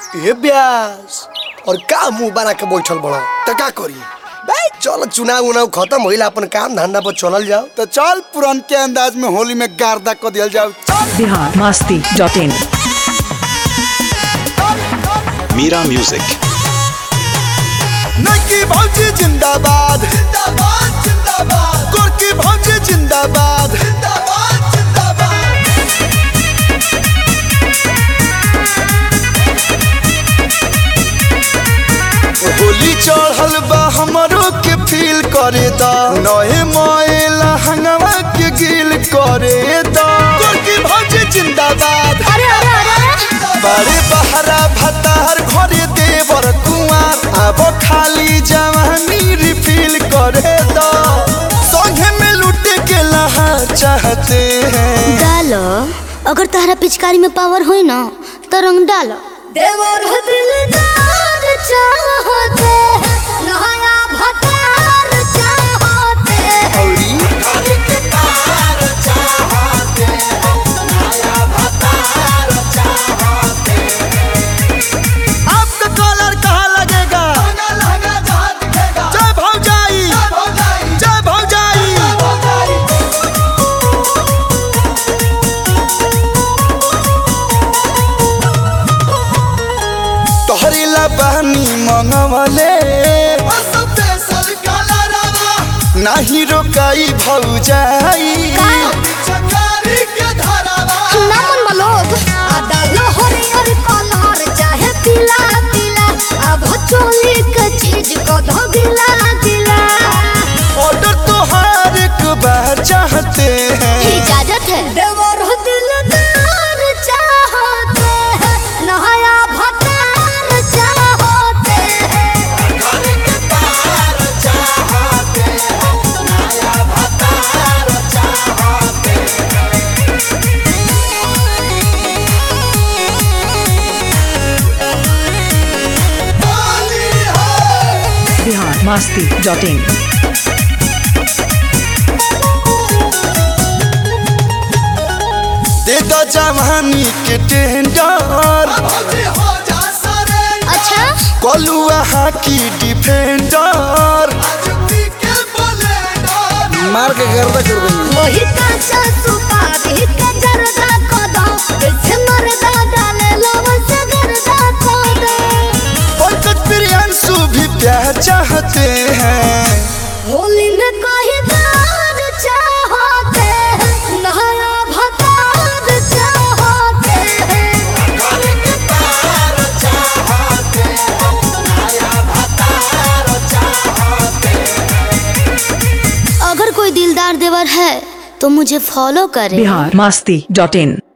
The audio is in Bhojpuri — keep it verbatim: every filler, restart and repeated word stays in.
ये ब्यास और का मुंह बना के बैठल बड़ा तो क्या करी भाई चल चुनाव उनाव खत्म होइल अपन काम धंधा पर चलल जाओ। तो चल पुरान के अंदाज में होली में गार्दा को दिया जाओ। बिहार मस्ती डॉट इन। मीरा म्यूजिक। नकी भौजी जिंदाबाद जिंदाबाद जिंदाबाद, गोरकी भौजी जिंदाबाद जिंदाबाद जिंदाबाद। होली चढ़ल बा हमरो के फील करे दा, नए मोएला हंगवा के गिल करे दा। गोरकी भौजी जिंदाबाद, अरे अरे अरे बड़े बहरा भतार घरे देवर कुआर, अब खाली जवानी रिफिल करे दो, संगे में लुटे के लहा चाहते हैं। डालो, अगर तारा पिचकारी में पावर होई ना तो रंग डालो। देवर दिलदार चाहते नया भतार चाहते, औरी घरे के तार चाहते, नया भतार चाहते। आपका कॉलर कहाँ लगेगा? जय भौजाई जय भौजाई। तोहरी ला बहनी मंगवले, नाही रोकाई भौजाई। ना मन मलोग डालो हरियर कलर चाहे पीला पीला, अब चोली के चीज को धो गिला गिला। ऑर्डर तो हर एक बार चाहते हैं। इजाजत है देवर दिलदार चाहते हैं, नया भतार चाहते हैं। घरे के तार चाहते, नया भतार चाहते। बिहार मस्ती डॉट इन। दे दो जवानी के टेंडर, अच्छा कलुआ हाकी डिफेंडर। मार के गर्दा कर देंगे। वही काचा सुपारी के जरदा को दो, जैसे मरदा डाले लवन से गर्दा को दो। पंकज प्रियांशु भी प्यार चाहते हैं। होली में कोई दार चाहते हैं, नया भतार चाहते हैं। घरे के तार चाहते, नया भतार चाहते। अगर कोई दिलदार देवर है तो मुझे फॉलो करे। बिहार मस्ती डॉट इन।